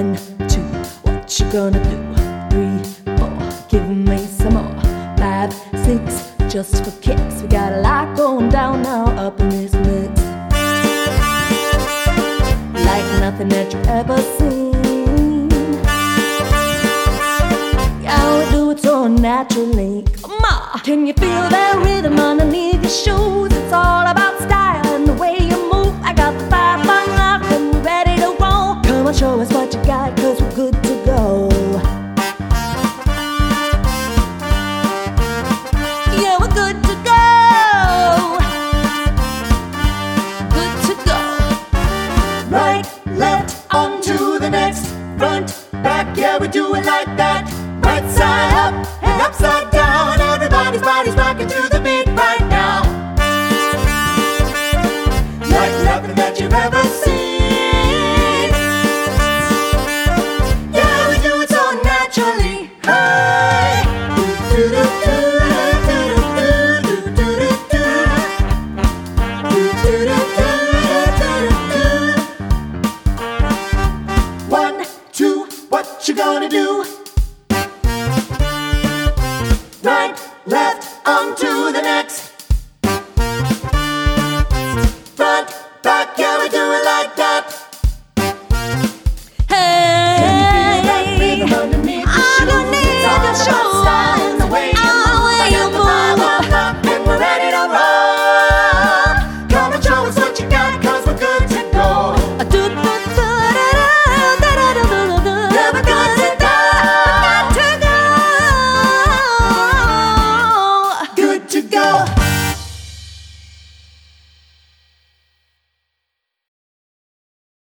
1, 2, what you gonna do? 3, 4, give me some more. 5, 6, just for kicks. We got a lot going down now up in this mix, like nothing that you've ever seen. Yeah, we do it so naturally. Come on, can you feel that rhythm underneath your shoes? It's all about style and the way you move. I got the fire unlocked and we're ready to roll. Come on, show us what you got, 'cause we're good to go. Yeah, we're good to go. Good to go. Right, left, on to the next. Front, back, yeah, we do it like that. Right side up and upside down. Everybody's body's rocking to the beat right now. Like nothing that you've ever seen. Yeah, we do it so naturally. Hey. One, two, what you gonna do?